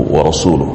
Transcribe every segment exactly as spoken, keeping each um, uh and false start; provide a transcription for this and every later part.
ورسوله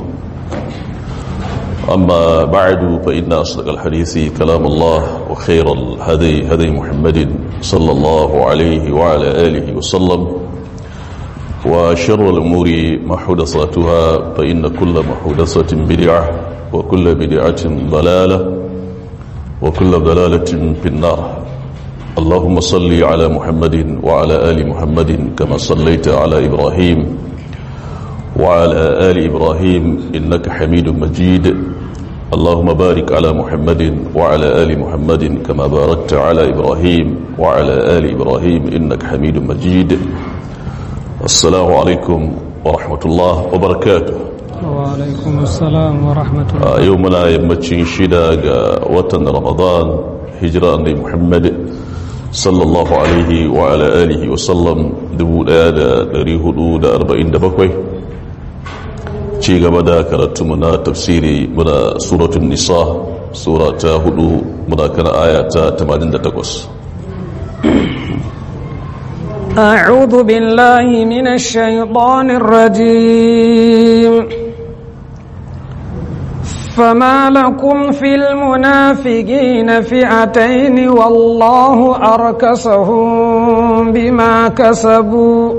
أما بعد فإن أصدق الحديث كلام الله وخير الهدي هدي محمد صلى الله عليه وعلى آله وسلم وشر الأمور محدثاتها فإن كل محدثة بدعة وكل بدعة ضلالة وكل ضلالة في النار. اللهم صل على محمد وعلى آل محمد كما صليت على إبراهيم وعلى آل إبراهيم إنك حميد مجيد. اللهم بارك على محمد وعلى آل محمد كما باركت على إبراهيم وعلى آل إبراهيم إنك حميد مجيد. السلام عليكم ورحمة الله وبركاته. وعليكم السلام ورحمة الله. يومنا يمتشين شدا وطن رمضان هجرة النبي محمد صلى الله عليه وعلى آله وسلم دبو دا دري هدو دا أربعين دا بكوي ci gaba da karatu muna tafsiri muna suratul nisa sura ta hudu muna kana aya ta tamanin da takwas. أعوذ بالله من الشيطان الرجيم. فما لكم في المنافقين فئتين والله أركسهم بما كسبوا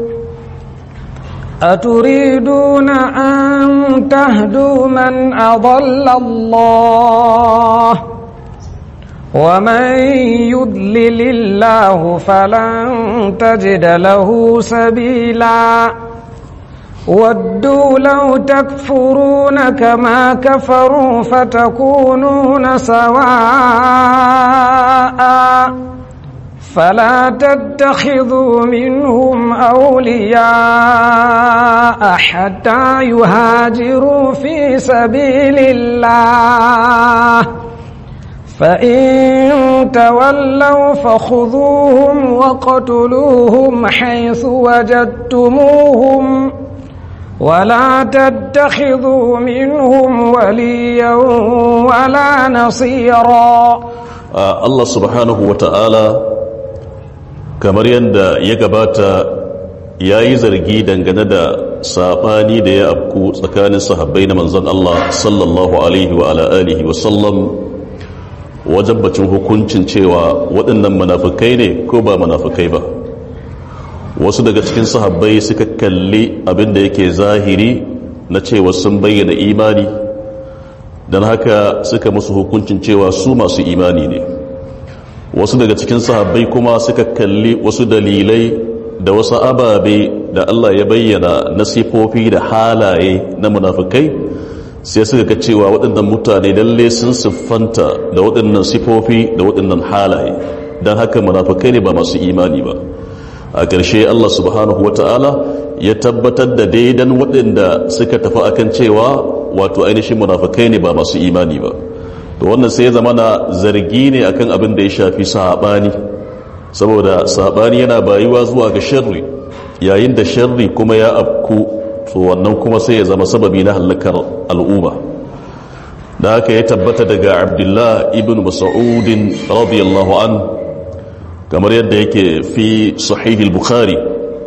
أتريدون أن تهدوا من أضل الله ومن يضلل الله فلن تجد له سبيلا ودوا لو تكفرون كما كفروا فتكونون سواء فلا تتخذوا منهم أولياء حتى يهاجروا في سبيل الله فإن تولوا فخذوهم وقتلوهم حيث وجدتموهم ولا تتخذوا منهم وليا ولا نصيرا. آه الله سبحانه وتعالى kamar yadda ya gabata ya yi zargi dangane da saɓani da ya afku tsakanin sahabbai na manzon Allah sallallahu alaihi wa ala alihi wa sallam wajen bacin hukuncin cewa waɗannan munafukai ne ko ba munafukai ba. Wasu daga cikin sahabbai suka kalli abin da yake zahiri na cewa sun bayyana imani don haka suka musu hukuncin cewa su masu imani ne. Wasu daga cikin sahabbai kuma suka kalli wasu dalilai da wasu ababe da Allah ya bayyana na sifofi da halaye na munafikai sai suka ga cewa waɗannan mutane lalle sun siffanta da waɗannan sifofi da waɗannan halaye don haka munafikai ne ba masu imani ba. A ƙarshe Allah subhanahu wata'ala ya tabbatar da daidan waɗanda suka tafi akan cewa wato ainihin munafikai ne ba masu imani ba. To wannan sai ya zama na zargi ne akan abin da ya shafi saɓani, saboda saɓani yana bayuwa zuwa ga sharri, yayin da sharri kuma ya afku to wannan kuma sai ya zama sababi na halakar al'umma. Da haka ya tabbata daga Abdullah ibn Mas'ud radiyallahu an kamar yadda yake fi sahih al-Bukhari,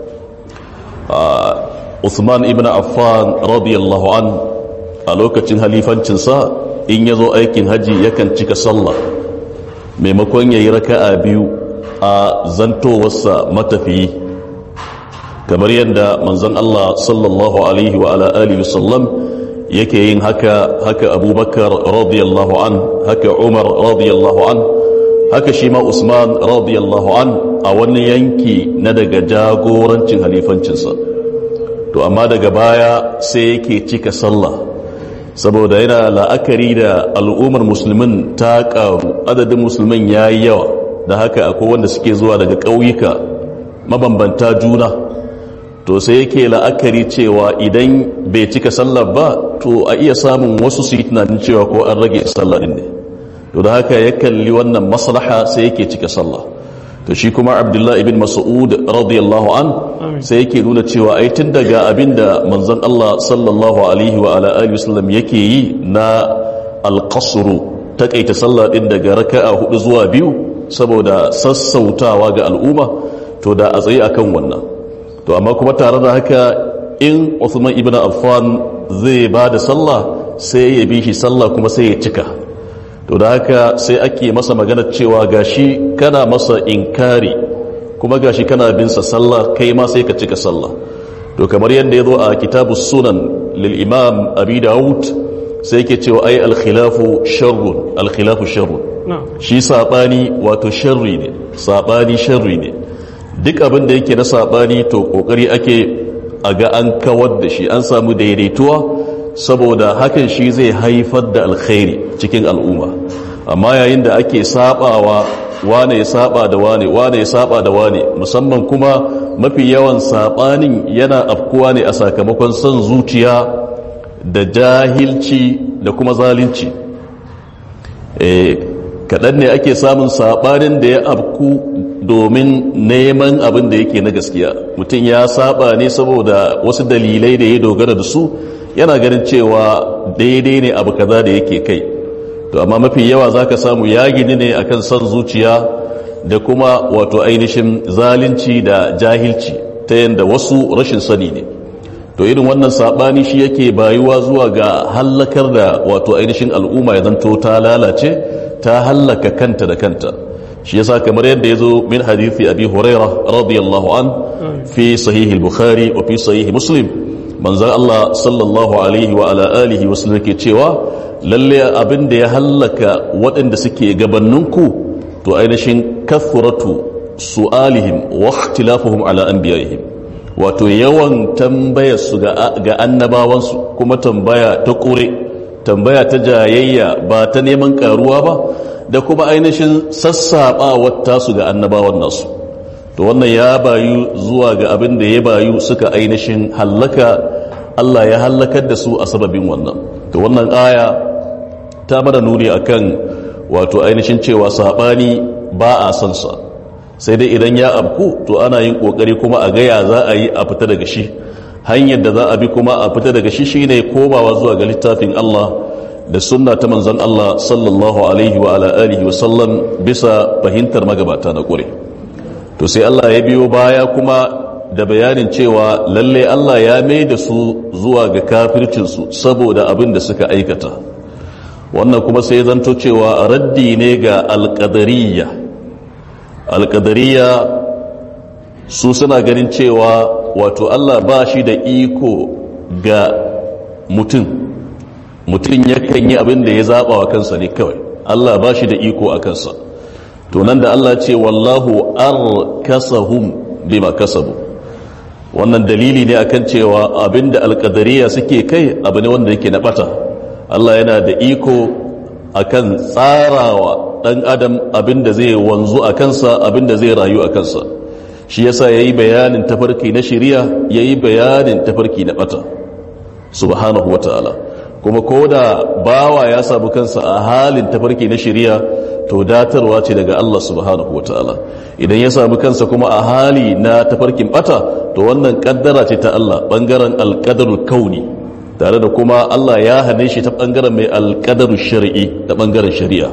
Uthman ibn Affan radiyallahu an a lokacin halifancinsa in ya zo aikin haji yakan cika sallah maimakon ya yi raka'a biyu a zantowarsa matafiyi, kamar yadda manzon Allah sallallahu alaihi wa ala alihi wasallam yake yin haka haka Abubakar radiyallahu an, haka Umar radiyallahu an, haka shi ma Usman radiyallahu an a wani yanki na daga jagorancin halifancinsa. To amma daga baya sai yake cika sallah saboda yana la'akari da al'ummar musulmin ta ƙaru, adadin musulmin ya yi yawa, da haka akwai wanda suke zuwa daga ƙauyuka mabambanta juna. To sai yake la'akari cewa idan bai cika sallar ba to a iya samun wasu su yi tunanin cewa ko an rage sallar ne. To da haka ya kalli wannan maslaha sai yake cika sallah. To shi kuma Abdullah ibn Mas'ud radiyallahu an sai yake nuna cewa ai tun daga abinda manzon Allah sallallahu alaihi wa ala alihi wasallam yake yi na al-qasru, takaita sallah din daga raka'a hudu zuwa biyu saboda sassautawa ga al'umma, to da a tsaye akan wannan. To amma kuma tare da haka in Uthman ibn Affan zai ba da sallah sai ya bi shi sallah kuma sai ya cika. To da haka sai ake masa magana cewa gashi kana masa inkari kuma gashi kana bin sa sallah, kai ma sai ka cika sallah. To kamar yadda ya zo a kitabus sunan lil imam abi daud sai yake cewa ai al khilafu sharrun, al khilafu sharrun, shi sabani wato sharri ne, sabani sharri ne. Duk abin da yake na sabani to kokari ake a ga an kawar da shi, an samu daidaituwa, saboda hakan shi zai haifar da alkhairi cikin al'umma. Amma yayin da ake sabawa, wane ya saba da wane, wane ya saba da wane, musamman kuma mafi yawan sabanin yana afkuwa ne a sakamakon son zuciya da jahilci da kuma zalunci. eh kaɗan ne ake samun sabanin da ya afku domin neman abin da yake na gaskiya. Mutum ya saba ne saboda wasu dalilai da ya dogara da su, yana ganin cewa daidai ne abu kaza da yake kai. To amma mafi yawa zaka samu ya gini ne akan son zuciya da kuma wato ainihin zalunci da jahilci, ta yanda wasu rashin sani ne. To irin wannan sabani shi yake bayuwa zuwa ga hallakar da wato ainihin al'umma ya zanto ta lalace, ta hallaka kanta da kanta. shi yasa kamar yadda yazo min hadisi abi hurairah radiyallahu an fi sahih al-bukhari wa fi sahih muslim, manzon Allah sallallahu alaihi wa ala alihi wa sallam ke cewa lalle abin da ya hallaka waɗanda suke gabaninku to ainihin kathratu su'alihim wa ikhtilafuhum ala anbiya'ihim, wato yawan tambayar su ga ga annabawansu, kuma tambaya ta kure, tambaya ta jayayya ba ta neman karuwa ba, da kuma ainihin sassaɓawar tasu ga annabawan nasu. To wannan ya bayu zuwa ga abin da ya bayu suka ainihin hallaka, Allah ya hallakar da su a sababin wannan. To wannan aya ta mana nuni akan wato ainihin cewa saɓani ba a son sa, sai dai idan ya abku to ana yin ƙoƙari kuma a gaya za a yi a fita daga shi. Hanyar da za a bi kuma a fita daga shi shine komawa zuwa ga littafin Allah da sunna ta manzon Allah sallallahu alaihi wa ala alihi wa sallam bisa fahimtar magabata na kure. To sai Allah ya biyo baya kuma da bayanin cewa lalle Allah ya mai da su zuwa ga kafircin su saboda abin da suka aikata. Wannan kuma sai zanto cewa raddi ne ga alqadariyya. Alqadariyya su suna ganin cewa wato Allah ba shi da iko ga mutum, mutum yakan yi abin da ya zaɓa wa kansa ne kawai, Allah ba shi da iko a kansa. To nan da Allah ce wallahu arkasahum bima kasabu, wannan dalili ne akan cewa abin da alƙadariya suke kai abu ne wanda yake na ɓata. Allah yana da iko akan tsarawa ɗan adam abin da zai wanzu a kansa, abin da zai rayu a kansa. Shi yasa yayi bayanin tafarki na shari'a, yayi bayanin tafarki na ɓata subhanahu wata'ala. Kuma ko da bawa ya samu kansa a halin tafarki na shari'a to datarwa ce daga Allah subhanahu wataala. Idan ya samu kansa kuma a hali na tafarkin bata to wannan kaddara ce ta Allah, bangaren alqadarul kauni, tare da kuma Allah ya hane shi ta bangaren mai alqadarul shar'i da bangaren shari'a.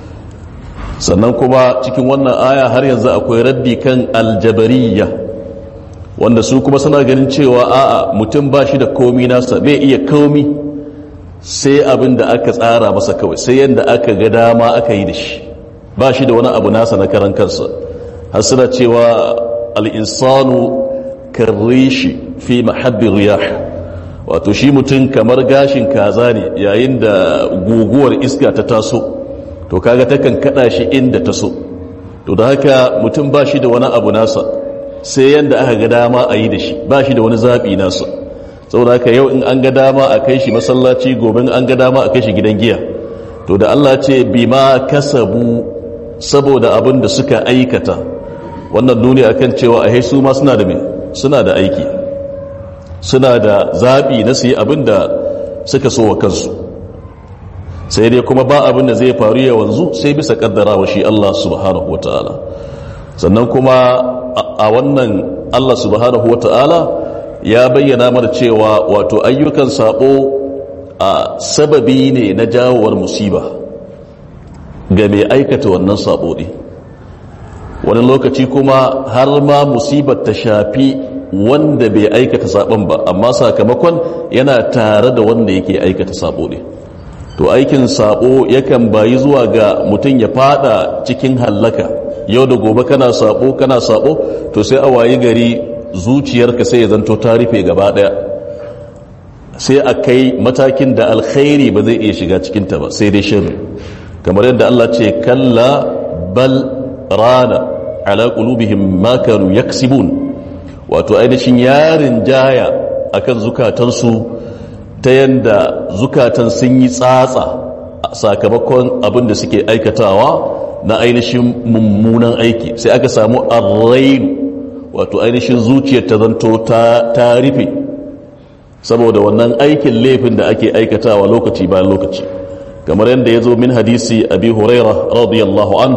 Sannan kuma cikin wannan aya har yanzu akwai raddi kan aljabariyya, wanda su kuma suna ganin cewa a'a mutum ba shi da komi nasa, bai iya komi sai abin da aka tsara masa kawai, sai yadda aka ga dama aka yi da shi, ba shi da wani abu nasa na karan kansa. har suna cewa al'insanu karrishi fi mahabbin riyah, wato shi mutum kamar gashin kaza ne yayin da guguwar iska ta taso, to kaga takan kada shi inda ta so. To da haka mutum ba shi da wani abu nasa sai yadda aka ga dama a yi da shi, ba shi da wani zaɓi nasa. saboda haka yau in an ga dama a kai shi masallaci, gobe an ga dama a kai shi gidan giya. To da Allah ce bima kasabu, saboda abin da suka aikata, wannan nuni akan cewa a su ma suna da me suna da aiki, suna da zaɓi na su yi abin da suka so wa kansu. Sai dai kuma ba abin da zai faru ya wanzu sai bisa kaddarawa shi Allah subhanahu wataala. Sannan kuma a wannan Allah subhanahu wataala ya bayyana mana cewa wato ayyukan sabo a sababi ne na jawowar musiba ga mai aikata wannan sabo ne. Wani lokaci kuma har ma musibar ta shafi wanda bai aikata sabon ba, amma sakamakon yana tare da wanda yake aikata sabo ne. To aikin sabo yakan bayi zuwa ga mutum ya fada cikin hallaka. Yau da gobe kana sabo kana sabo, to sai a wayi gari zuciyarka sai ya zanto ta rufe gaba daya, sai a kai matakin da alkhairi ba zai iya shiga cikinta ba, sai dai sharri. Kamar yadda Allah ce kalla bal rana ala qulubihim ma kanu yaksibun, wato ainihin yarin jaya akan zukatansu, ta yanda zukatan sun yi tsatsa sakamakon abin da suke aikatawa na ainihin mummunan aiki. Sai aka samu arrainu, wato ainihin zuciyar ta zanto ta rufe saboda wannan aikin laifin da ake aikatawa lokaci bayan lokaci. Kamar yadda ya zo min hadisi abi huraira radiyallahu an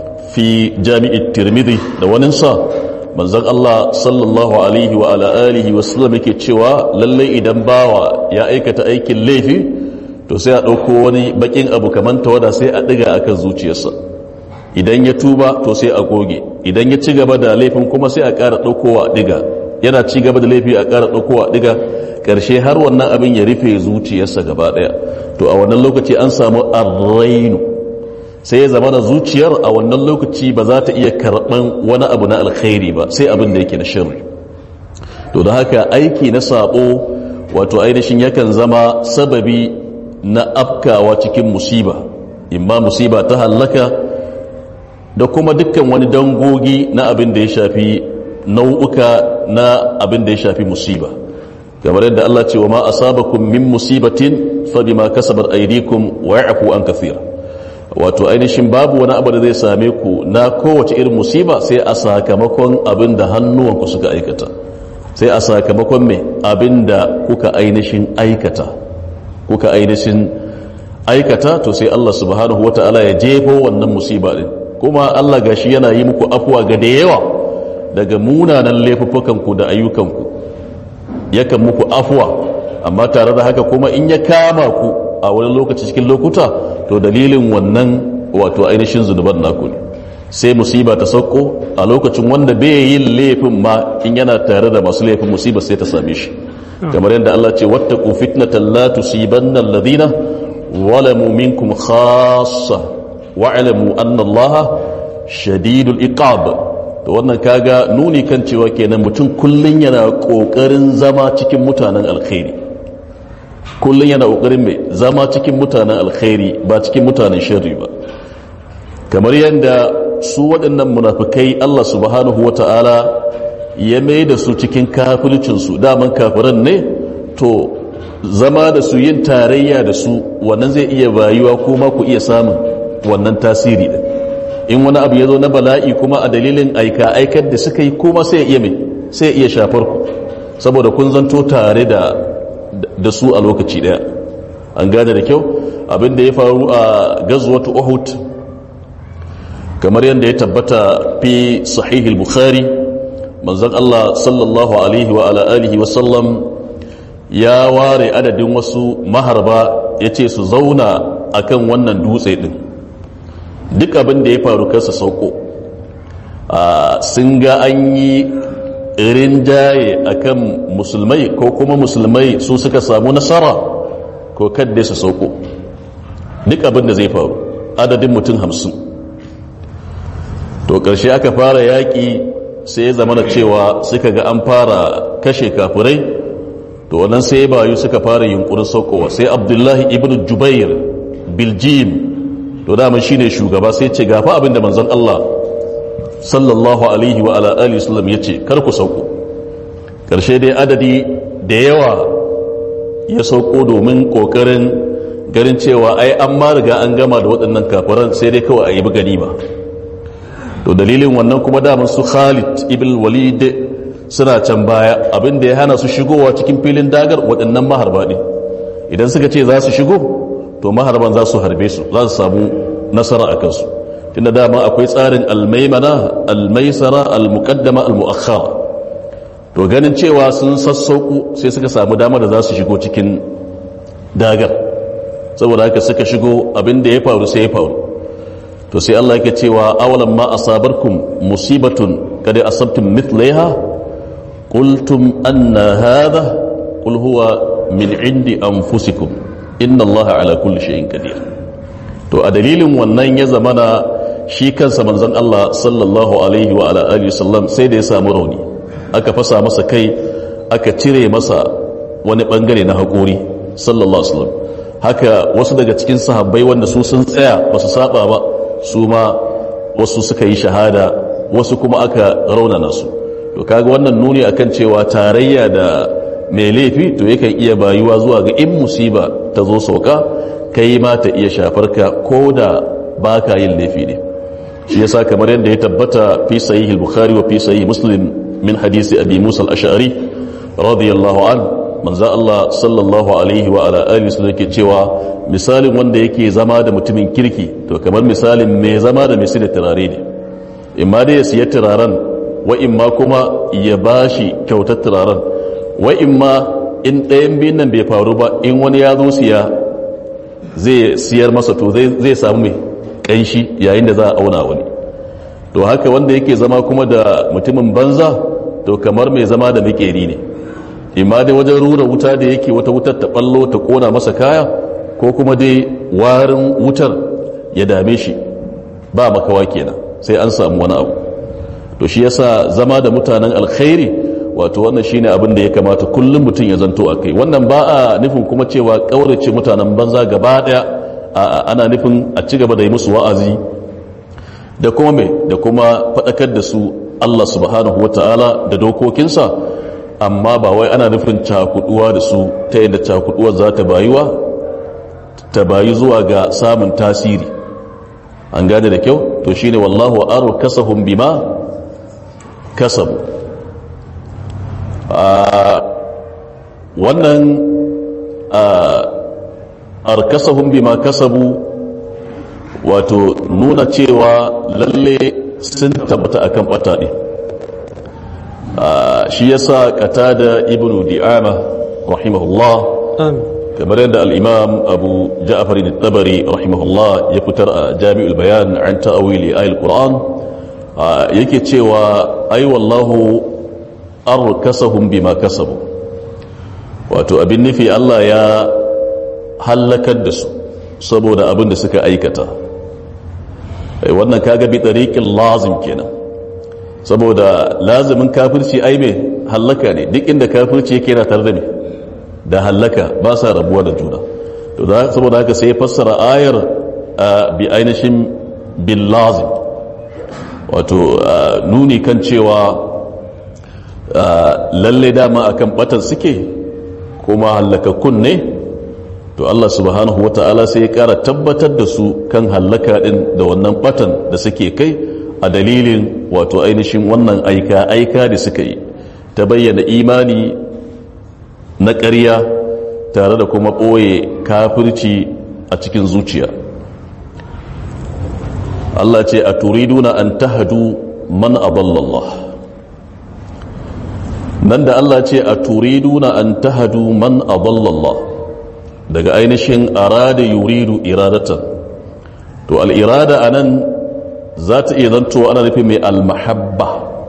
fi jami'i tirmidhi da waninsa, manzon Allah sallallahu alaihi wa ala alihi wa sallam yake cewa lallai idan bawa ya aikata aikin laifi, to sai a ɗauko wani bakin abu kaman tawada sai a ɗiga akan zuciyarsa. Idan ya tuba to sai a goge, idan ya ci gaba da laifin kuma sai a ƙara ɗaukowa ɗiga, yana ci gaba da laifi a ƙara ɗaukowa ɗiga, ƙarshe har wannan abin ya rufe zuciyarsa gaba ɗaya. To a wannan lokaci an samu arrainu, sai ya zama da zuciyar a wannan lokaci ba za ta iya karɓan wani abu na alkhairi ba, sai abin da yake na shirri. To da haka aiki na sabo wato ainihin yakan zama sababi na afkawa cikin musiba, imma musiba ta hallaka da kuma dukkan wani dangogi na abin da ya shafi nau'uka na abin da ya shafi musiba. Kamar yadda Allah ce wa ma asabakum min musibatin fa bima kasabat aydikum wa ya'fu an kathira, wato ainihin babu wani abu da zai same ku na kowace irin musiba sai a sakamakon abin da hannuwanku suka aikata, sai a sakamakon mai abin da kuka ainihin aikata kuka ainihin aikata to sai Allah subhanahu wata'ala ya jefo wannan musiba din. Kuma Allah gashi yana yi muku afuwa ga da yawa daga munanan laifuffukanku da ayyukanku, yakan muku afuwa, amma tare da haka kuma in ya kama ku a wani lokaci cikin lokuta, to dalilin wannan wato ainihin zunuban naku ne, sai musiba ta sauko a lokacin wanda bai yin laifin ma, in yana tare da masu laifin musiba sai ta same shi. Kamar yadda Allah ce wattaqu fitnatan la tusibanna alladhina zalamu minkum khassa wa'lamu anna Allaha shadidul iqab. To wannan kaga nuni kan cewa kenan mutum kullun yana kokarin zama cikin mutanen alkhairi, kullun yana kokarin mai zama cikin mutanen alkhairi ba cikin mutanen sharri ba. Kamar yadda su waɗannan munafikai Allah subhanahu wata'ala ya mai da su cikin kafircinsu, daman kafiran ne, to zama da su, yin tarayya da su, wannan zai iya bayuwa kuma ku iya samun wannan tasiri din. In wani abu ya zo na bala'i kuma a dalilin aika aikar da suka yi, kuma sai iya mai sai iya shafar ku, saboda kun zanto tare da da su a lokaci daya. An gane da kyau abin da ya faru a gazwatu Uhud, kamar yadda ya tabbata fi sahihul Bukhari, manzon Allah sallallahu alaihi wa ala alihi wa sallam ya ware adadin wasu maharba, yace su zauna akan wannan dutse din, duk abin da ya faru kansa sauko. Sun ga an yi rinjaye akan musulmai ko kuma musulmai su suka samu nasara, ko kadda su sauko, duk abin da zai faru, adadin mutum hamsin. To ƙarshe aka fara yaƙi, sai ya zama da cewa suka ga an fara kashe kafirai, to wannan sai bayu suka fara yunkurin saukowa. Sai Abdullahi ibn Jubair biljim, to dama shine shugaba, sai ce gafa abinda manzon Allah sallallahu alaihi wa ala alihi wasallam yace kar ku sauko. Karshe dai adadi da yawa ya sauko domin kokarin garin cewa ai an ma riga an gama da waɗannan kafiran, sai dai kawai a yi ganima. To dalilin wannan kuma daman su Khalid ibn Walid suna can baya, abinda ya hana su shigowa cikin filin dagar waɗannan maharba ne. Idan suka ce za su shigo, to maharban za su harbe su, za su samu nasara a kansu, tunda dama akwai tsarin almaimana, almaisara, almuqaddama, almuakhara. To ganin cewa sun sassauku, sai suka samu dama da za su shigo cikin dagar, saboda haka suka shigo, abin da ya faru sai ya faru. To sai Allah yake cewa awalan ma asabarkum musibatun kad asabtum mithlaiha qultum anna hadha qul huwa min indi anfusikum inna allaha ala kulli shay'in qadir. to a dalilin wannan ya zamana shi kansa manzon Allah sallallahu alaihi wa ala alihi wasallam sai da ya samu rauni, aka fasa masa kai, aka cire masa wani bangare na haƙori sallallahu alaihi wasallam. haka wasu daga cikin sahabbai wanda su sun tsaya ba su saba ba, su ma wasu suka yi shahada, wasu kuma aka raunana su. to kaga wannan nuni akan cewa tarayya da mai laifi to yakan iya bayuwa zuwa ga in musiba ta zo sauka kai ma ta iya shafar ka ko da baka yin laifi ne. shi yasa kamar yadda ya tabbata fi sahih al-bukhari wa fi sahih muslim min hadisi abi musa al-ash'ari radiyallahu anhu, manzo Allah sallallahu alaihi wa ala alihi wasallam yake cewa misalin wanda yake zama da mutumin kirki to kamar misalin mai zama da mai da turare ne. imma dai ya siya turaren, wa imma kuma ya bashi kyautar turaren, wa imma in ɗayan biyun nan bai faru ba, in wani ya zo siya zai siyar masa to zai samu mai ƙanshi yayin da za a auna wani. to haka wanda yake zama kuma da mutumin banza to kamar mai zama da makeri ne, imma dai wajen rura wuta da yake wata wutar ta ballo ta kona masa kaya, ko kuma dai warin wutar ya dame shi, ba makawa kenan sai an samu wani abu. to shi yasa zama da mutanen alkhairi wato wannan shine abin da ya kamata kullum mutum ya zanto a kai. wannan ba a nufin kuma cewa kaurace mutanen banza gaba daya, a ana nufin a ci gaba da yi musu wa'azi da kuma me da kuma faɗakar da su Allah subhanahu wataala da dokokinsa, amma ba wai ana nufin cakuduwa da su ta yadda cakuduwar za ta bayuwa ta bayi zuwa ga samun tasiri. an gane da kyau. to shine wallahu arkasahum bima kasabu. wannan arkasahum bima kasabu wato nuna cewa lalle sun tabbata akan bata ne. shi yasa qatada ibnu di'ama rahimahullah kamar yadda al-imam abu ja'far al-tabari rahimahullah ya fitar a jami'ul bayan an ta'wili ayatul qur'an yake cewa ai wallahu arkasahum bima kasabu, wato abin nufi Allah ya halakar da su saboda abin da suka aikata. wannan kaga bi tariqil lazim kenan, saboda lazimin kafirci ai me halaka ne, duk inda kafirci yake yana tare da me da halaka, ba sa rabuwa da juna. to saboda haka sai ya fassara ayar bi ainihin bil lazim, wato nuni kan cewa lalle dama akan batan suke kuma halakakkun ne. to Allah subhanahu wata'ala sai ya kara tabbatar da su kan halaka din da wannan batan da suke kai a dalilin wato ainihin wannan aika aika da suka yi ta bayyana imani na ƙarya tare da kuma ɓoye kafirci a cikin zuciya. Allah ce a turiduna an tahadu man adallallah. nan da Allah ce a turiduna an tahadu man adallallah daga ainihin arada yuridu iradatan, to al'irada a nan za ta iya zanto ana nufin mai almahabba.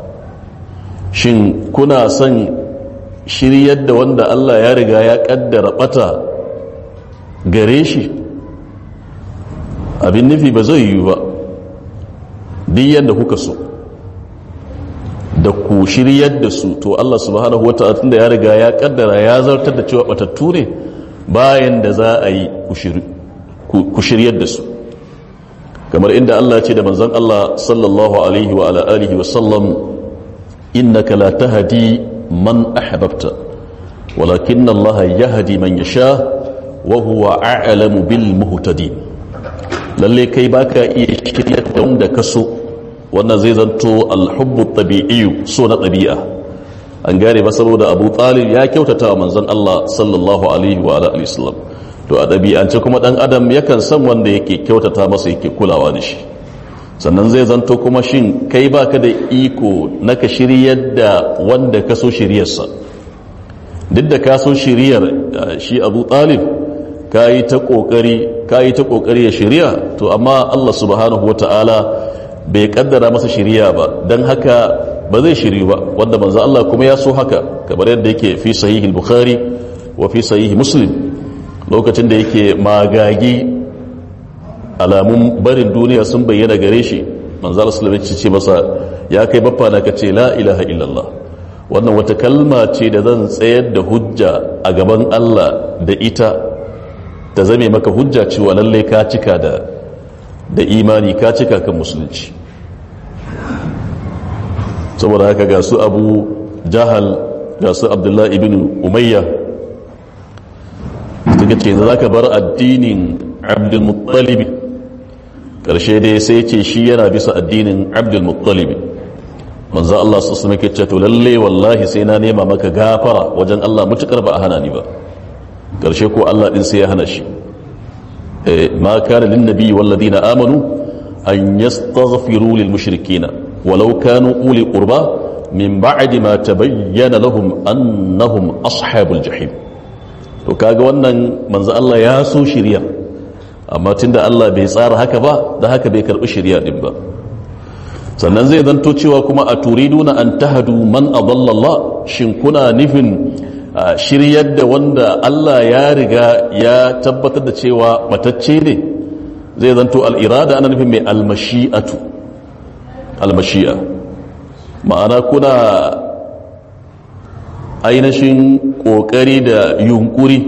shin kuna son shiryar da wanda Allah ya riga ya kaddara bata gare shi? abin nufi ba zai yi ba duk yadda kuka so da ku shiryar da su, to Allah subhanahu wa ta'ala tunda ya riga ya kaddara ya zartar da cewa batattu ne, bayan da za a yi ku shiryar da su. kamar inda Allah ce da manzon Allah sallallahu alaihi wa ala alihi wa sallam, innaka la tahdi man ahbabta walakin Allah yahdi man yasha wa huwa a'lamu bil muhtadin. lalle kai baka iya shiryar da wanda ka so, wannan zai zanto alhubbu tabi'i, so na ɗabi'a. an gane ba, saboda Abu Talib ya kyautata wa manzon Allah sallallahu alaihi wa alihi wasallam. to a ɗabi'ance kuma ɗan adam yakan san wanda yake kyautata masa, yake kulawa da shi. sannan zai zanto kuma shin kai baka da iko na ka shiryar da wanda ka so shiryarsa. duk da ka so shiryar shi Abu Talib, ka yi ta ƙoƙari ka yi ta ƙoƙari ya shirya, to amma Allah subhanahu wata'ala bai kaddara masa shiriya ba, don haka ba zai shiryu ba, wanda manzo Allah kuma ya so haka, kamar yadda yake fi sahihi al-Bukhari wa fi sahihi Muslim, lokacin da yake magagi alamun barin duniya sun bayyana gare shi, manzo Allah sallallahu alaihi wasallam ce masa ya kai baffa na kace la ilaha illallah, wannan wata kalma ce da zan tsayar da hujja a gaban Allah da ita ta zame maka hujja cewa lalle ka cika da da imani, ka cika kan musulunci. saboda haka ga su Abu Jahal, ga su Abdullahi ibn Umayya suka ce za ka bar addinin Abdul Muttalib, karshe dai sai ce shi yana bisa addinin Abdul Muttalib. manzo Allah su su muke ce to lalle wallahi sai na nema maka gafara wajen Allah mutukar ba a hana ni ba. karshe ko Allah din sai ya hana shi. ma kana lin nabi wal ladina amanu an yastaghfiru lil mushrikeena walau kanu uli qurba min ba'di ma tabayyana lahum annahum ashabul jahim. to kaga wannan manzo Allah ya so shiriya, amma tunda Allah bai tsara haka ba, da haka bai karbi shiriya din ba. sannan zai zanto cewa kuma a turiduna an tahadu man adalla Allah, shin kuna nufin shiryar da wanda Allah ya riga ya tabbatar da cewa matacce ne? zai zanto al-irada ana nufin mai al-mashi'atu, al-mashi'a, ma'ana kuna ainihin kokari da yunkuri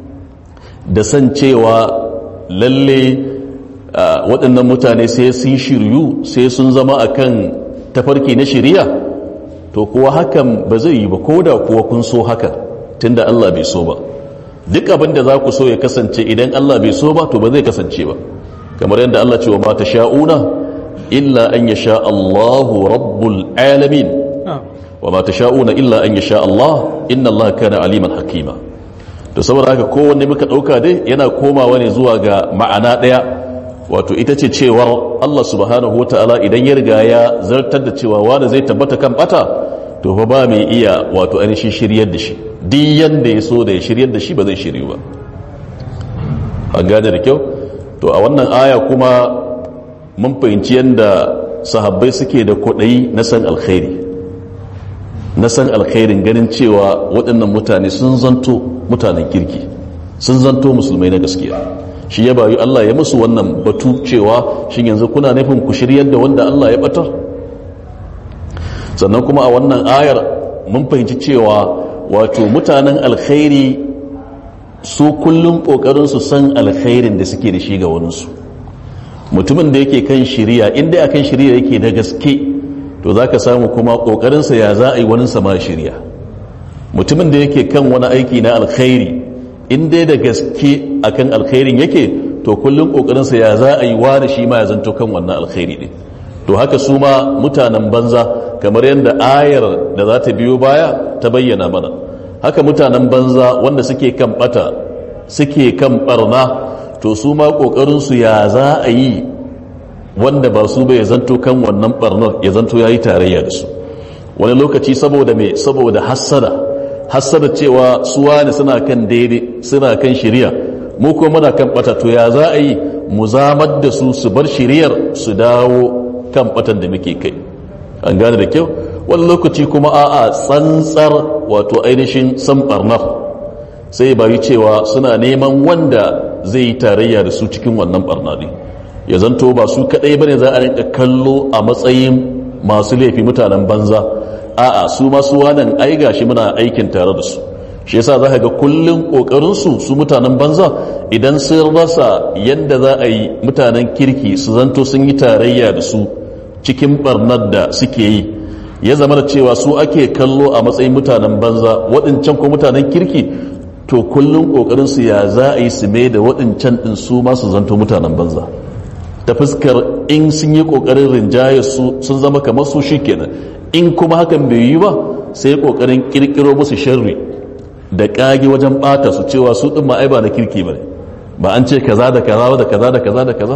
da san cewa lalle waɗannan mutane sai sun shiryu, sai sun zama akan tafarki na shiriya, to kuwa hakan ba zai yi ba, ko da kuwa kun so haka, tunda Allah bai so ba. duk abin da za ku so ya kasance idan Allah bai so ba, to ba zai kasance ba, kamar yadda Allah ce wa ma tasha'una illa an yasha Allahu rabbul alamin, wa ma tasha'una illa an yasha Allah inna Allah kana aliman hakima. to saboda haka kowanne muka ɗauka dai yana komawa ne zuwa ga ma'ana ɗaya, wato ita ce cewar Allah subhanahu wata'ala idan ya riga ya zartar da cewa wanda zai tabbata kan bata, to fa ba mai iya wato ainihin shiryar da shi, duk yanda ya so da ya shiryar da shi ba zai shiryu ba. an gane da kyau. to a wannan aya kuma mun fahimci yadda sahabbai suke da kwaɗayi na san alkhairi, na san alkhairin ganin cewa waɗannan mutane sun zanto mutanen kirki, sun zanto musulmai na gaskiya. shi ya bayu Allah ya musu wannan batu cewa shin yanzu kuna nufin ku shiryar da wanda Allah ya batar? sannan kuma a wannan ayar mun fahimci cewa wato mutanen alkhairi su kullum kokarin su san alkhairin da suke da shi ga waninsu. mutumin da yake kan shiriya, inda akan shiriya yake da gaske, to zaka samu kuma kokarin sa ya za a yi waninsa ma shiriya. mutumin da yake kan wani aiki na alkhairi, in dai da gaske akan alkhairin yake, to kullum kokarinsa ya za a yi wani shi ma ya zanto kan wannan alkhairi ne. to haka su ma mutanen banza, kamar yadda ayar da za ta biyo baya ta bayyana mana, haka mutanen banza wanda suke kan bata, suke kan barna, to su ma kokarinsu ya za a yi wanda ba su bai zanto kan wannan barnar ya zanto ya yi tarayya da su. wani lokaci saboda me, saboda hassada, hassada cewa su wani suna kan daidai, suna kan shiriya, mu ko muna kan bata, to ya za a yi mu zamar da su su bar shiriyar su dawo kan batan da muke kai. an gane da kyau. wani lokaci kuma a'a tsantsar wato ainihin san barnar sai bayi cewa suna neman wanda zai yi tarayya da su cikin wannan barna ne, ya zanto ba su kadai bane za a rinka kallo a matsayin masu laifi, mutanen banza, a'a su masu wannan ai gashi muna aikin tare da su. shi yasa za ka ga kullum kokarin su su mutanen banza idan sun rasa yadda za a yi mutanen kirki su zanto sun yi tarayya da su cikin barnar da suke yi, ya zama da cewa su ake kallo a matsayin mutanen banza, waɗancan ko mutanen kirki, to kullum kokarin su ya za a yi su mai da waɗancan ɗin su ma su zanto mutanen banza, ta fuskar in sun yi kokarin rinjaye su sun zama kamar su shikenan, in kuma hakan bai yi ba sai kokarin kirkiro musu sharri da kage wajen bata su cewa su din ma ai ba na kirki bane, ba an ce kaza da kaza da kaza da kaza da kaza.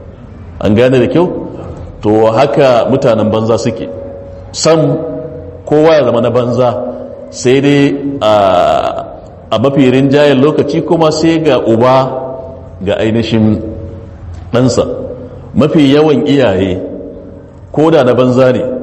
an gane da kyau. to haka mutanen banza suke, san kowa ya zama na banza, sai dai a mafi rinjayen lokaci kuma sai ga uba ga ainihin ɗansa. mafi yawan iyaye ko da na banza ne,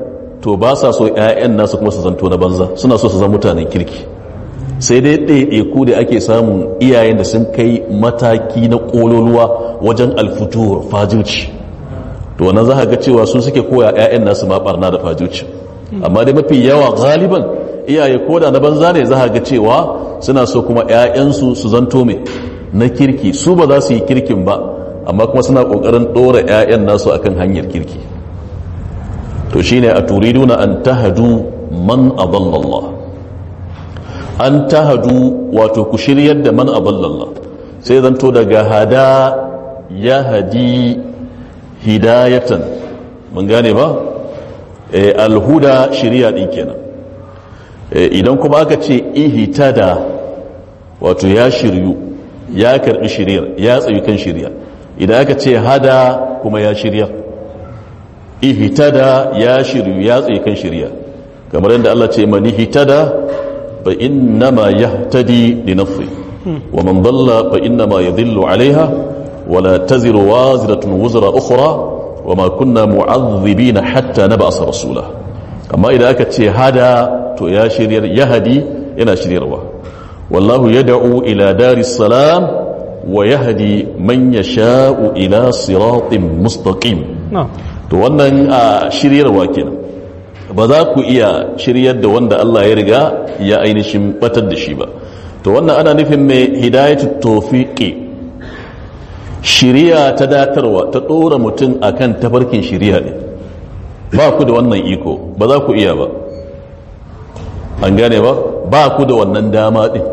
to ba sa so ƴaƴan nasu kuma su zanto na banza, suna so su zama mutanen kirki. sai dai ɗaiɗaiku da ake samun iyayen da sun kai mataki na ƙololuwa wajen alfutur fajirci, to wannan za ga cewa sun suke koya ƴaƴan nasu ma barna da fajirci. amma dai mafi yawa galiban iyaye koda na banza ne za ga cewa suna so kuma ƴaƴansu su zanto mai na kirki, su ba za su yi kirkin ba amma kuma suna ƙoƙarin ɗora ƴaƴan nasu akan hanyar kirki. to shine a turiduna an tahadu man adalla Allah, an tahadu wato ku shiryar da man adalla Allah, sai zanto daga hada ya hadi hidayatan, mun gane ba e, alhuda shiriya din kenan. e, idan kuma aka ce ihtada wato ya shiryu, ya karbi shiriyar, ya tsayu kan shiriya. idan aka ce hada kuma ya shirya, ihtada ya shiryu, ya tsayu kan shiriya. kamar yadda Allah ce mani hitada fa innama yahtadi li nafsi wa man dalla fa innama yadhillu alaiha wala taziru waziratun wuzra ukhra wama kunna mu'adhibina hatta nab'asa rasula. amma idan aka ce hada to ya shiryar, yahdi yana shiryarwa. wallahu yad'u ila daris salam wa yahdi man yasha'u ila siratin mustaqim. to wannan a shiryarwa kenan, ba za ku iya shiryar da wanda Allah ya riga ya ainihin batar da shi ba. to wannan ana nufin mai hidayatu tawfiqi, shiriya ta datarwa, ta dora mutum akan tafarkin shiriya ne. ba ku da wannan iko, ba za ku iya ba, an gane ba, ba ku da wannan dama din.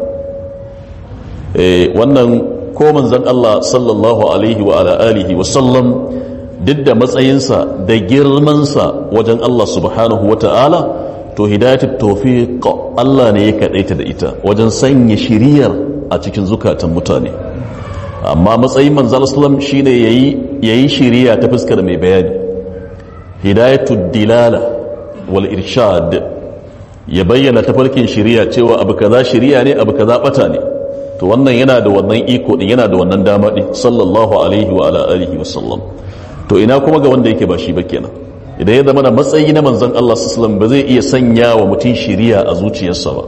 eh wannan ko manzon Allah sallallahu alaihi wa ala alihi wa sallam duk da matsayinsa da girmansa wajen Allah subhanahu wa ta'ala, to hidayatul tawfiq Allah ne ya kadaita da ita wajen sanya shiriyar a cikin zukatan mutane. amma matsayin manzon sallam shine yayi yayi shiriya ta fuskar mai bayani, hidayatud dilala wal irshad, ya bayyana tafarkin shiriya cewa abu kaza shiriya ne, abu kaza bata ne. to wannan yana da wannan iko din, yana da wannan dama din, sallallahu alaihi wa ala alihi wa sallam. to ina kuma ga wanda yake ba shi ba kenan, idan ya zama na matsayi na manzon Allah sallallahu alaihi wasallam ba zai iya sanya wa mutum shiriya a zuciyarsa ba,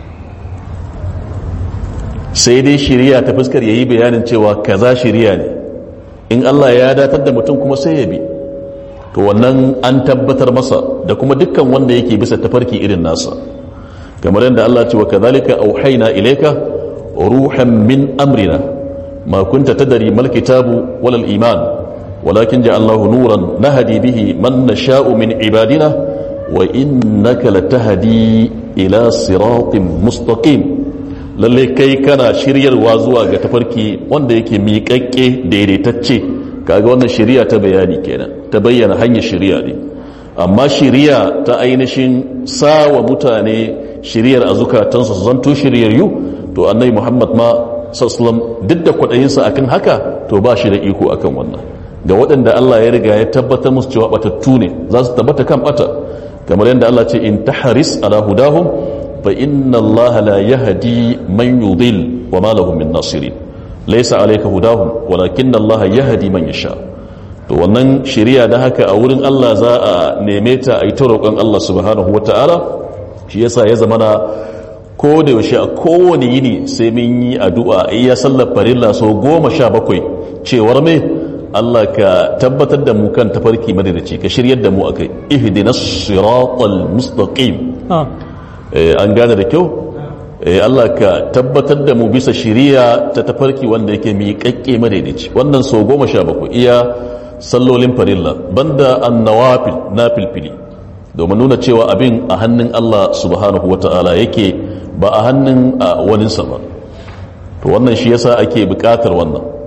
sai dai shiriya ta fuskar yayi bayanin cewa kaza shiriya ne. in Allah ya datar da mutum kuma sai ya bi, to wannan an tabbatar masa da kuma dukkan wanda yake bisa tafarki irin nasa. kamar yadda Allah ce wa kadhalika auhayna ilayka ruhan min amrina ma kunta tadri mal kitabu wal iman ولكن جعلناه نورا نهدي به من نشاء من عبادنا وإنك لتهدي إلى صراط مستقيم. lalle kai kana shiryarwa zuwa ga tafarki wanda yake miƙaƙƙe daidaitacce. kaga wannan shiriya ta bayani kenan, ta bayyana hanyar shiriya ne. amma shiriya ta ainihin sawa mutane shiriyar a zukatansu su zanto shiryayyu, to annabi Muhammad ma sallallahu alaihi wasallam duk da kwaɗayinsa akan haka, to ba shi da iko akan wannan. ga waɗanda Allah ya riga ya tabbatar musu cewa batattu ne, za su tabbata kan bata. kamar yadda Allah ce in tahris ala hudahum fa inna Allah la yahdi man yudil wa ma lahum min nasirin. laysa alayka hudahum walakin Allah yahdi man yasha. to wannan shari'a da haka a wurin Allah za a neme ta a yi ta roƙon Allah subhanahu wataala. shi yasa ya zama na ko da yaushe a kowane yini sai mun yi addu'a iya sallar farilla so goma sha bakwai cewar me Allah ka tabbatar da mu kan tafarki madadaci, ka shiryar da mu akai, ihdinas siratal mustaqim. eh an gane da kyau. eh Allah ka tabbatar da mu bisa shiriya ta tafarki wanda yake miƙaƙƙe madadaci. wannan so goma sha bakwai iya sallolin farilla, banda annawafil nafilfili, domin nuna cewa abin a hannun Allah subhanahu wata'ala yake, ba a hannun waninsa ba. to wannan shi yasa ake buƙatar wannan.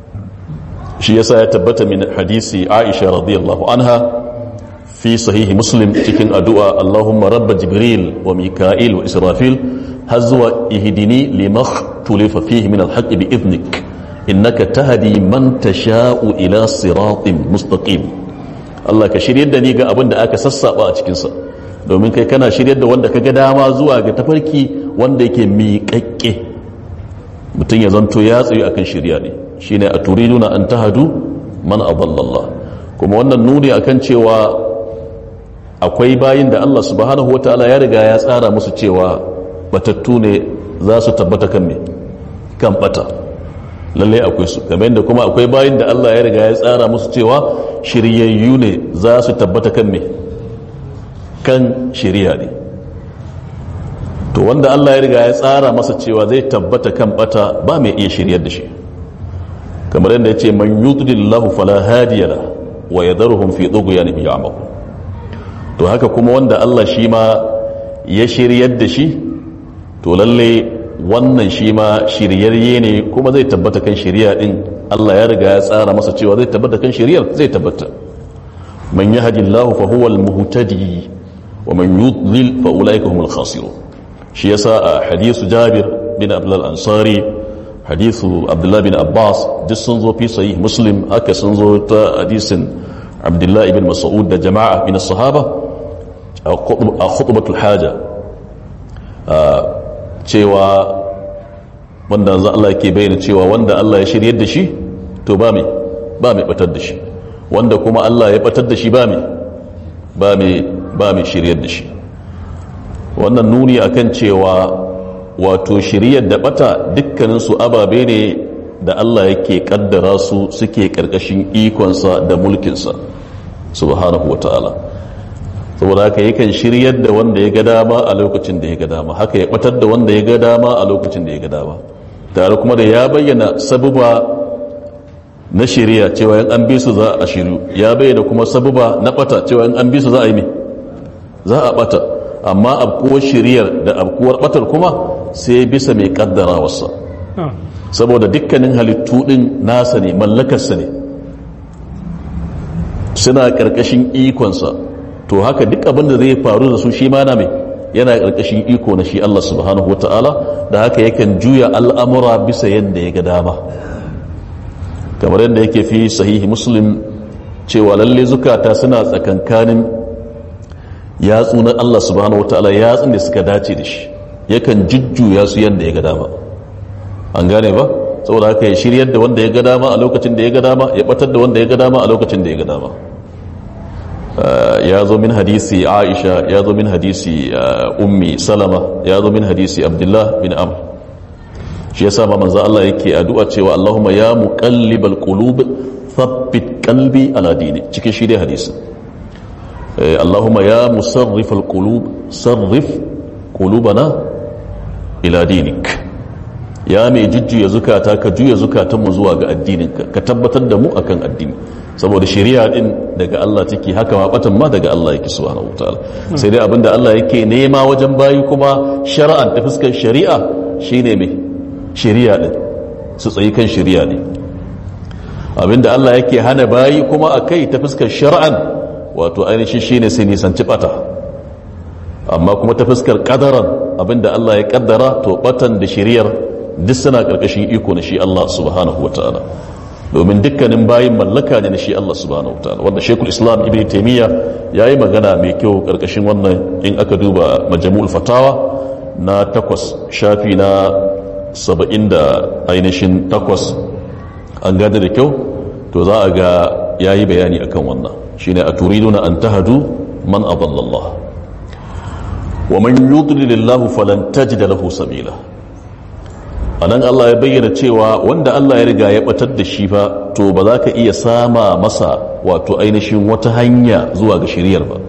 shi yasa ya tabbata min hadisi Aisha radiyallahu anha fi sahihi Muslim cikin addu'a Allahumma rabba Jibril wa Mika'il wa Israfil har zuwa ihdini limakhtulifa fihi min alhaqqi bi idnik innaka tahdi man tasha'u ila siratin mustaqim. Allah ka shiryar da ni ga abin da aka sassaba a cikin sa, domin kai kana shiryar da wanda kaga dama zuwa ga tafarki wanda yake miƙaƙƙe. mutum ya zanto ya tsayu akan shirya ne, shine a turiduna an tahadu man adalla Allah. kuma wannan nuni akan cewa akwai bayin da Allah subhanahu wataala ya riga ya tsara musu cewa batattu ne za su tabbata kan me kan bata lalle akwai su kamar yadda kuma akwai bayin da Allah ya riga ya tsara musu cewa shiryayyu ne za su tabbata kan me kan shiriya ne. to wanda Allah ya riga ya tsara masa cewa zai tabbata kan bata ba mai iya shiryar da shi, kamar yadda ya ce man yudlillahu fala hadiya la wa yadharuhum fi tughyanihim ya'mahun. to haka kuma wanda Allah shi ma ya shiryar da shi to lalle wannan shi ma shiryayye ne kuma zai tabbata kan shiriya din. Allah ya riga ya tsara masa cewa zai tabbata kan shiriyar, zai tabbata. man yahdillahu fa huwa al-muhtadi wa man yudlil fa ulaika humul khasirun. shi yasa a hadisu Jabir bin Abdullah al-Ansari, hadisu Abdullah bin Abbas duk sun zo fi sahih Muslim, haka sun zo ta hadisin Abdullah ibn Mas'ud da jama'a min as-sahaba a khutbatul haja cewa wanda Allah yake bayyana cewa wanda Allah ya shiryar da shi to ba mai ba mai batar da shi, wanda kuma Allah ya batar da shi ba mai ba mai ba mai shiryar da shi. wannan nuni akan cewa wato shiryar da bata dukkaninsu ababe ne da Allah yake kaddara su, suke karkashin ikonsa da mulkinsa subhanahu wataala. saboda haka yakan shiryar da wanda ya ga dama a lokacin da ya ga dama, haka ya batar da wanda ya ga dama a lokacin da ya ga dama, tare kuma da ya bayyana sababa na shiriya cewa in an bi su za a shiru, ya bayyana kuma sababa na bata cewa in an bi su za a yi me za a bata. amma abkuwar shiriyar da abkuwar batar kuma sai bisa mai kaddara wasa, saboda dukkanin halittu din nasa ne, mallakarsa ne, suna karkashin ikonsa. to haka duk abin da zai faru da su shi ma na mai yana karkashin iko na shi Allah subhanahu wataala, da haka yakan juya al'amura bisa yadda ya ga dama, kamar yadda yake fi sahihi Muslim cewa lalle zukata suna tsakankanin yatsu na Allah subhanahu wataala, yatsun da suka dace da shi yakan jujjuya su yadda ya ga dama. an gane ba? saboda haka ya shiryar da wanda ya ga dama a lokacin da ya ga dama, ya batar da wanda ya ga dama a lokacin da ya ga dama. ya zo min hadisi Aisha, ya zo min hadisi ummi Salama, ya zo min hadisi Abdullah bin Amr. shi yasa ma manzo Allah yake addu'a cewa Allahumma ya muqallibal qulub thabbit qalbi ala dini, cikin shi dai hadisin Allahumma ya musarrifal qulub sarrif qulubana ila dinik, ya mai jujjuya zukata ka juya zukatanmu zuwa ga addininka, ka tabbatar da mu akan addini, saboda shari'a din daga Allah take, haka ma batan ma daga Allah yake subhanahu wataala. sai dai abinda Allah yake nema wajen bayi kuma shari'a ta fuskar shari'a shine mai shari'a din su tsayi kan shari'a ne, abinda Allah yake hana bayi kuma akai ta fuskar shari'an wato ainihin shine sai nisanci bata. amma kuma ta fuskar kadaran abinda Allah ya kaddara to batan da shari'ar duk suna karkashin iko na shi Allah subhanahu wataala, domin dukkanin bayin mallaka ne na shi Allah subhanahu wataala, wanda Sheikhul Islam Ibn Taymiyyah yayi magana mai kyau karkashin wannan in aka duba Majmu'ul Fatawa na takwas shafi na saba'in da ainihin takwas. an gada da kyau to za a ga yayi bayani akan wannan, shine aturiduna an tahadu man adalla Allah wa man yudlilillahu falan tajida lahu sabila. anan Allah ya bayyana cewa wanda Allah ya riga ya batar da shi fa to ba za ka iya sama masa wato ainihin wata hanya zuwa ga shiriyar ba.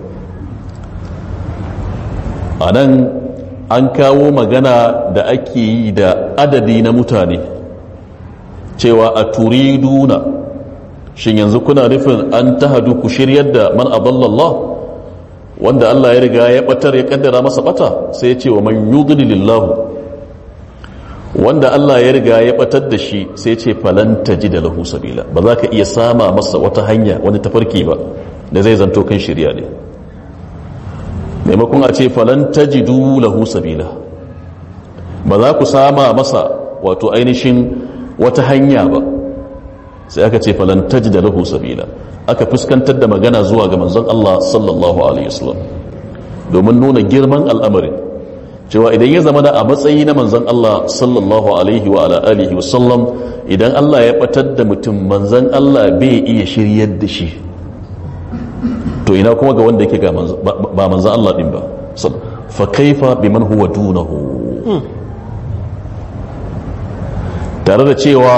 anan an kawo magana da ake yi da adadi na mutane cewa a turiduna, shin yanzu kuna nufin an tahadu ku shiryar da man adallallah, wanda Allah ya riga ya batar ya kaddara masa bata, sai ya ce wa man yudlilillahu, wanda Allah ya riga ya batar da shi sai ce falan tajida lahu sabila, ba za ka iya sama masa wata hanya wani tafarki ba da zai zanto kan shirya ne. maimakon a ce falan tajidu lahu sabila, ba za ku sama masa wato ainihin wata hanya ba, sai aka ce falan tajida lahu sabila, aka fuskantar da magana zuwa ga manzon Allah sallallahu alaihi wasallam domin nuna girman al'amarin, cewa idan ya zama da a matsayi na manzan Allah sallallahu alaihi wa ala alihi wa sallam, idan Allah ya batar da mutum manzan Allah bai iya shiryar da shi, to to ina kuma ga wanda yake ga ba manzan Allah din ba. Fa kaifa biman huwa dunahu, tare da cewa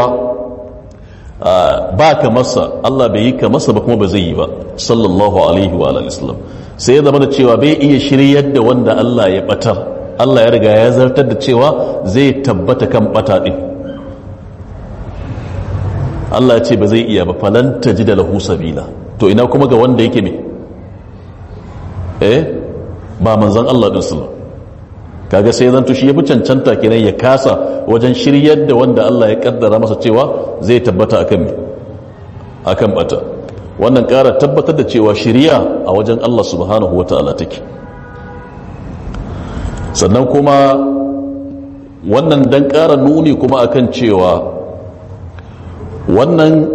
ba ka masa, Allah bai yi ka masa ba kuma ba zai yi ba sallallahu alaihi wa alihi wasallam. Sai ya zama da cewa bai iya shiryar da wanda Allah ya batar. Allah ya riga ya zartar da cewa zai tabbata kan bata din. Allah ya ce ba zai iya ba, falan tajida lahu sabila. To ina kuma ga wanda yake me eh ba manzon Allah din sallallahu. Kaga sai zan to shi yafi cancanta kenan ya kasa wajen shiryar da wanda Allah ya kaddara masa cewa zai tabbata akan me akan bata. Wannan ƙara tabbatar da cewa shiriya a wajen Allah subhanahu wata'ala take. Sannan kuma wannan dan ƙara nuni kuma akan cewa wannan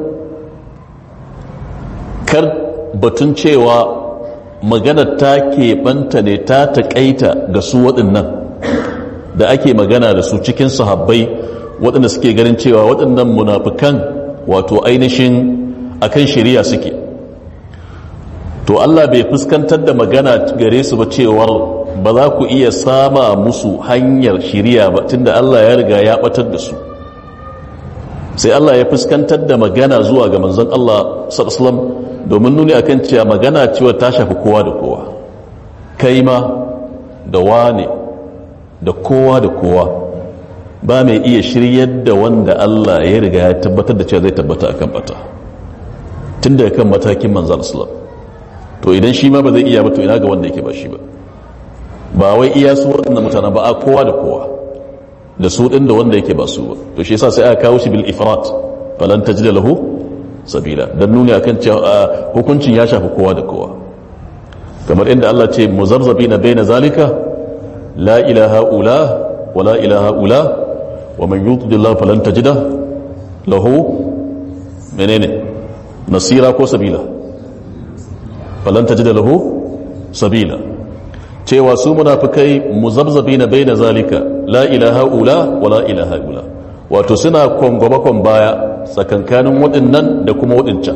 kar batun cewa magana ta keɓanta ne, ta taƙaita ga su waɗannan da ake magana da su cikin sahabbai waɗanda suke ganin cewa waɗannan munafikan wato ainihin akan shari'a suke. To Allah bai fuskantar da magana gare su ba cewar ba za ku iya sama musu hanyar shari'a ba tunda Allah ya riga ya batar da su. Sai Allah ya fuskantar da magana zuwa ga manzon Allah sallallahu alaihi wasallam domin nuni akan cewa magana cewa ta shafi kowa da kowa, kai ma da wane da kowa da kowa. Ba mai iya shiryar da wanda Allah ya riga ya tabbatar da cewa zai tabbata akan bata tun daga kan matakin manzon sallallahu. To idan shi ma ba zai iya ba, to ina ga wanda yake ba shi ba. Ba wai iya su waɗannan mutanen ba, a kowa da kowa, da su ɗin da wanda yake ba su ba. To shi yasa sai aka kawo shi bil ifrat, falan tajida lahu sabila, dan nuni akan cewa hukuncin ya shafi kowa da kowa. Kamar inda Allah ce muzabzabina baina zalika la ilaha ula wa la ilaha ula wa man yudlillahu falan tajida lahu menene nasira ko sabila, falan tajida lahu sabila. Cewa su munafikai muzabzabina baina zalika la ilaha ula wa la ilaha ula, wato suna kwangwabakon baya tsakankanin waɗannan da kuma waɗancan.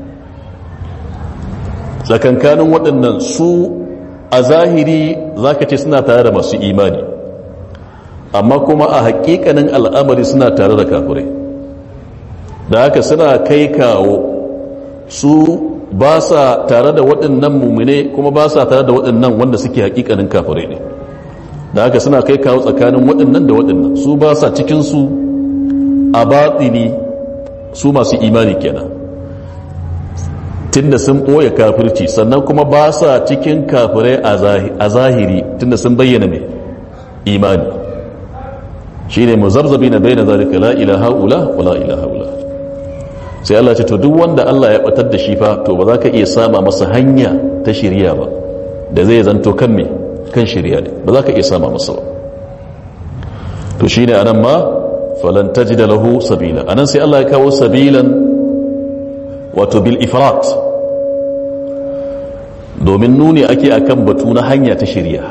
Tsakankanin waɗannan su a zahiri zaka ce suna tare da masu imani, amma kuma a haƙiƙanin al'amari suna tare da kafirai. Da haka suna kai kawo, su ba sa tare da waɗannan mumine kuma ba sa tare da waɗannan wanda suke haƙiƙanin kafirai ne. Da haka suna kai kawo tsakanin waɗannan da waɗannan, su ba sa cikinsu a batsini, su masu imani kenan, tunda sun ɓoye kafirci, sannan kuma ba sa cikin kafirai a zahiri tunda sun bayyana mai imani. Shi ne muzarzabi na bayyana zalika la ilaha ula wa la ilaha ula. Sai Allah ce to duk wanda Allah ya batar da shi fa, to ba za ka iya sama masa hanya ta shiriya ba da zai zanto kan me kan shiriya ne, ba za ka iya sama masa ba. To shine anan ma falan tajida lahu sabila. Anan sai Allah ya kawo sabilan wato bil ifrat, domin nuni ake akan batu na hanya ta shiriya.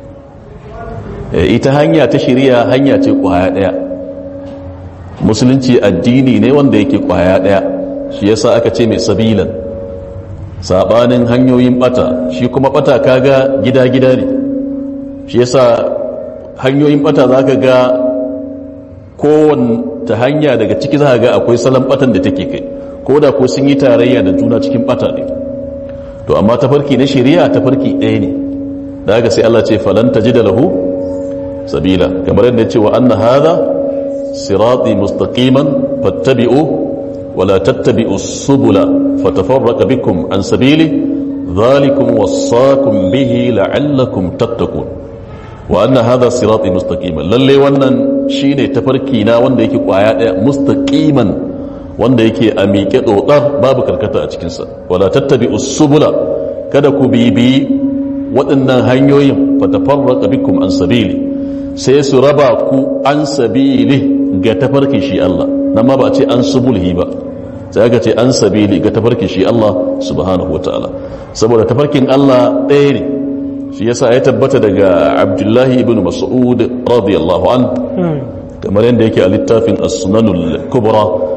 Ita hanya ta shiriya hanya ce kwaya daya. Musulunci addini ne wanda yake kwaya daya, shi yasa aka ce mai sabilan. Sabanin hanyoyin bata, shi kuma bata kaga gida-gida ne, shi yasa hanyoyin bata zaka ga kowanne ta hanya daga ciki zaka ga akwai salon batan da take kai, ko da ko sun yi tarayya da juna cikin bata ne. To amma tafarki na shari'a tafarki ɗaya ne. Da haka sai Allah ce falan tajida lahu sabila, kamar yadda ya ce wa anna hadha sirati mustaqiman fattabi'u wa la tattabi'u subula fatafarraqa bikum an sabili dhalikum wasaakum bihi la'allakum tattaqun. Wa anna hadha sirati mustaqiman, lalle wannan shine tafarki na wanda yake kwaya daya, mustaqiman, wanda yake a miƙe dodar babu karkata a cikin sa. Wala tattabi'u subula, kada ku bibi waɗannan hanyoyin fatafarraqa bikum an sabili, sai su raba ku an sabili ga tafarkin shi Allah. Nan ma ba a ce an subulhi ba, sai aka ce an sabili ga tafarkin shi Allah subhanahu wataala, saboda tafarkin Allah ɗaya ne. Shi yasa ya tabbata daga Abdullahi ibn Mas'ud radiyallahu an, kamar yadda yake a littafin as-sunanul kubra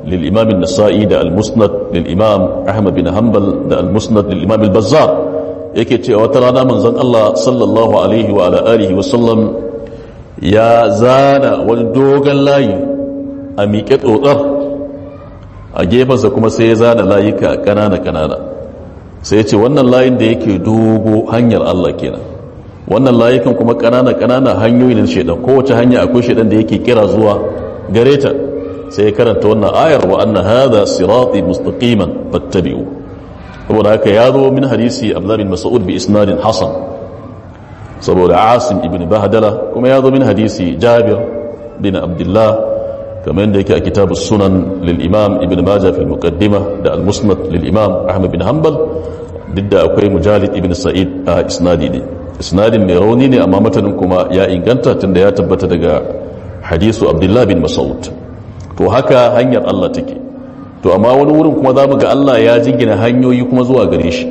lil imam an-nasa'i da al-musnad lil imam ahmad bin hanbal da al-musnad lil imam al-bazzar yake cewa wata rana manzon Allah sallallahu alaihi wa ala alihi wa sallam ya zana wani dogon layi a miƙe tsotsar, a gefensa kuma sai ya zana layuka kanana-kanana, sai ya ce wannan layin da yake dogo hanyar Allah kenan, wannan layukan kuma kanana-kanana hanyoyi na shaidan, kowace hanya akwai shaidan da yake kira zuwa gare ta. sai ya karanta wannan ayar wa anna hadha sirati mustaqiman fattabi'u. saboda haka ya zo min hadisi Abdullah bin Mas'ud bi isnadin hasan, saboda Asim ibn Bahdala, kuma ya zo min hadisi Jabir bin Abdullah kamar yadda yake a kitabus sunan lil imam ibn Majah fi al-muqaddimah da al-musnad lil imam Ahmad bin Hanbal, duk da akwai Mujalid ibn Sa'id a isnadi ne, isnadin mai rauni ne amma matanin kuma ya inganta tunda ya tabbata daga hadisu Abdullah bin Mas'ud. To haka hanyar Allah take. To amma wani wurin kuma zamu ga Allah ya jingina hanyoyi kuma zuwa gare shi,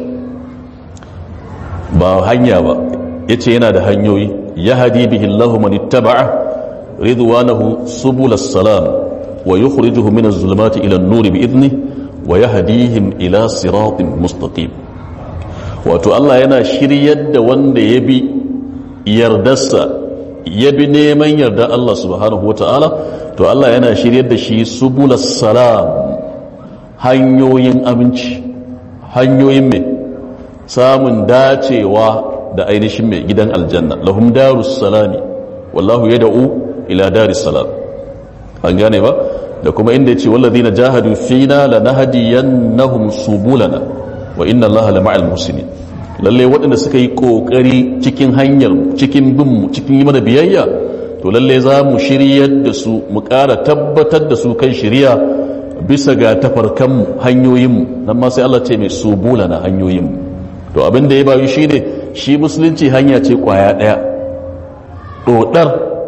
ba hanya ba, yace yana da hanyoyi, yahdi bihi Allahu man ittaba'a ridwanahu subulas salam wa yukhrijuhum minaz zulumati ila an-nur bi idnihi wa yahdihim ila siratin mustaqim. Wato Allah yana shiryar da wanda ya bi yardarsa, ya bi neman yarda Allah subhanahu wa ta'ala, to Allah yana shiryar da shi subulas salam, hanyoyin aminci, hanyoyin mai samun dacewa da ainihin mai gidan aljanna. Lahum darus salami wallahu yad'u ila daris salam. An gane ba? Da kuma inda yace wallazina jahadu fina lanahdiyannahum subulana wa inna Allaha lama'al muhsinin. Lalle waɗanda suka yi kokari cikin hanyar, cikin bin mu, cikin yi mana biyayya, to lalle za mu shiryar da su, mu ƙara tabbatar da su kan shiriya bisa ga tafarkanmu, hanyoyinmu. Nan ma sai Allah ce mai subula na hanyoyinmu. To abin da ya bayu shi ne, shi musulunci hanya ce kwaya ɗaya ɗoɗar,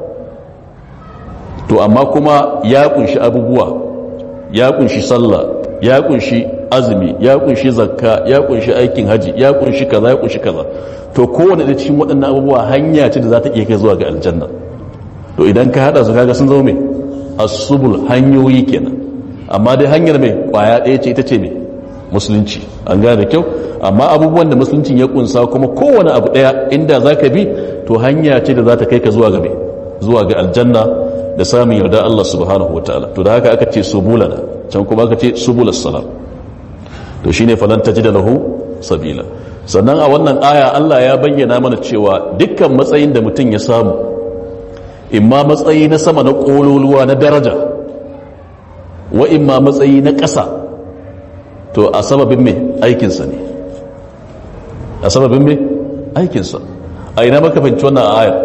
to amma kuma ya kunshi abubuwa, ya kunshi sallah, ya kunshi azumi, ya kunshi zakka, ya kunshi aikin haji, ya kunshi kaza, ya kunshi kaza. To kowane da cikin waɗannan abubuwa hanya ce da za ta iya kai zuwa ga aljanna. To idan ka haɗa su kaga sun zama mai as-subul, hanyoyi kenan. Amma dai hanyar mai kwaya ɗaya ce, ita ce mai musulunci. An gane da kyau. Amma abubuwan da musuluncin ya kunsa kuma kowane abu ɗaya inda za ka bi, to hanya ce da za ta kai ka zuwa ga mai zuwa ga aljanna da samun yarda Allah subhanahu wataala. To da haka aka ce subulana, can kuma aka ce subulas salam. To shine falan tajida lahu sabila. Sannan a wannan aya Allah ya bayyana mana cewa dukkan matsayin da mutum ya samu, imma matsayi na sama na ƙololuwa na daraja, wa imma matsayi na ƙasa, to a sababin mai aikinsa ne, a sababin mai aikinsa. A ina maka fahimci wannan ayar?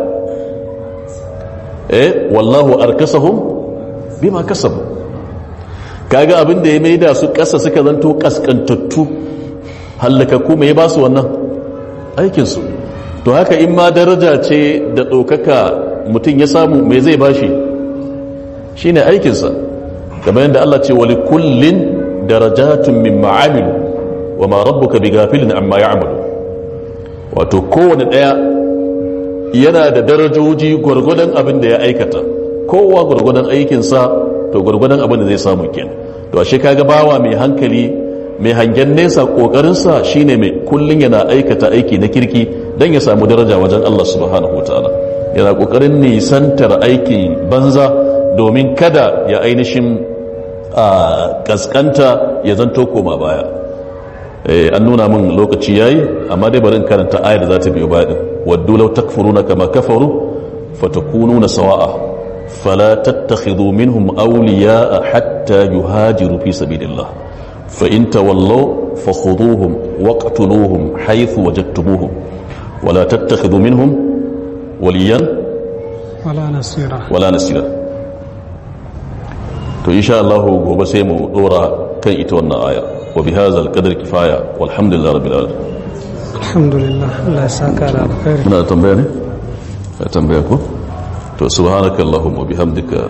Eh, wallahu arkasahum bima kasabu. Kaga abin da ya mai da su ƙasa suka zanto kaskantattu, hallakaku, mai ba su wannan aikinsu. To haka in ma daraja ce da ɗaukaka mutum ya samu, mai zai bashi shi ne aikinsa, kamar yadda Allah ce wali kullin darajatun min ma'amilu wa ma rabbuka bi gafilin amma ya'malu. Wato kowane ɗaya yana da darajoji gwargwadon abin da ya aikata, kowa gwargwadon aikinsa, to gwargwadon abin da zai samu kenan. To ashe kaga bawa mai hankali, mai hangen nesa, kokarinsa shine mai kullun yana aikata aiki na kirki dan ya samu daraja wajen Allah subhanahu wataala. Yana kokarin nisantar aiki banza domin kada ya ainihin a kaskanta ya zanto koma baya. Eh, an nuna min lokaci yayi, amma dai barin karanta ayar da za ta biyo baya din. waddu law takfuruna kama kafaru fatakununa sawa'a fala tattakhidhu minhum awliya'a hatta yuhajiru fi sabilillah fa in tawallaw fakhuduhum waqtuluhum haythu wajadtumuhum wala tattakhidhu minhum waliyan wala nasira wala nasira. To insha Allah gobe sai mu dora kan ita wannan aya. wa bihadha alqadr kifaya walhamdulillahi rabbil alamin. alhamdulillah, Allah ya saka da alkhairi. Muna tambaya ne? Ya tambaya ko? To subhanakallahumma bihamdika